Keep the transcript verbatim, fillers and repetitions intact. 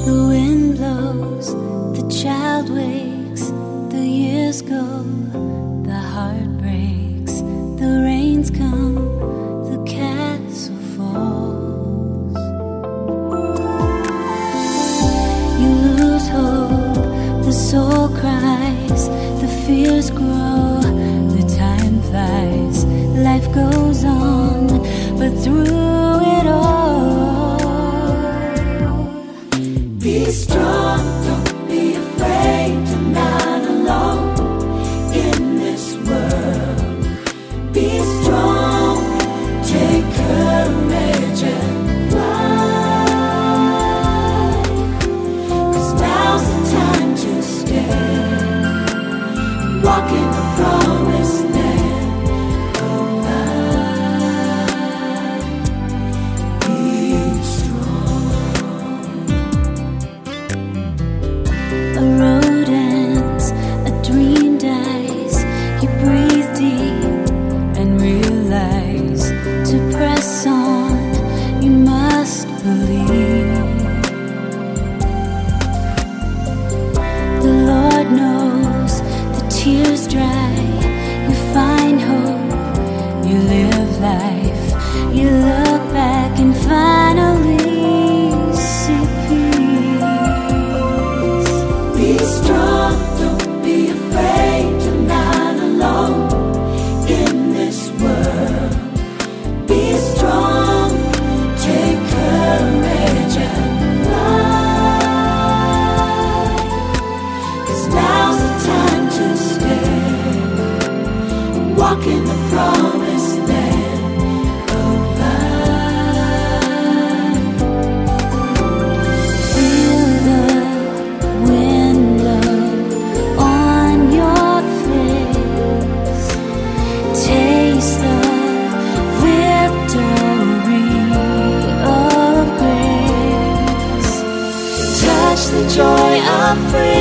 The wind blows, the child wakes, the years go, the heart breaks, the rains come, the castle falls. You lose hope, the soul cries, the fears grow, the time flies, life goes on, but through it all, be strong, don't be afraid, you're not alone in this world. Be strong, take courage and fly, 'cause now's the time to stand, walk in the promised land of life. Be strong. A road ends, a dream dies, you breathe deep and realize to press on, you must believe. The Lord knows the tears dry, you find hope, you live life, you look back and finally see peace. Be strong, don't be afraid, you're not alone in this world. Be strong, take courage and fly, 'cause now's the time to stand, walk in the promised land of life. Feel the wind blow on your face, taste the victory of grace, touch the joy of freedom.